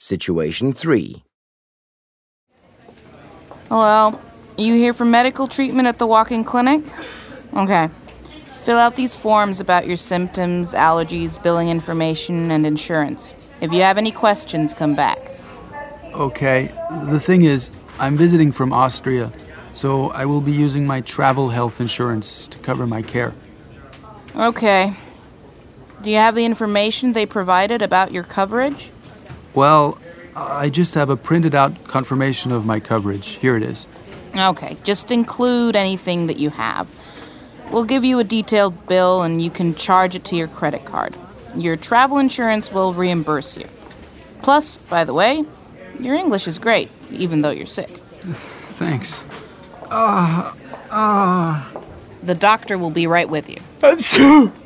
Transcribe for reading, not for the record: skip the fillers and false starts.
Situation 3. Hello, you here for medical treatment at the walk-in clinic? Okay. Fill out these forms about your symptoms, allergies, billing information, and insurance. If you have any questions, come back. Okay, the thing is, I'm visiting from Austria, so I will be using my travel health insurance to cover my care. Okay. Do you have the information they provided about your coverage? Well, I just have a printed out confirmation of my coverage. Here it is. Okay, just include anything that you have. We'll give you a detailed bill and you can charge it to your credit card. Your travel insurance will reimburse you. Plus, by the way, your English is great, even though you're sick. Thanks. The doctor will be right with you. Achoo!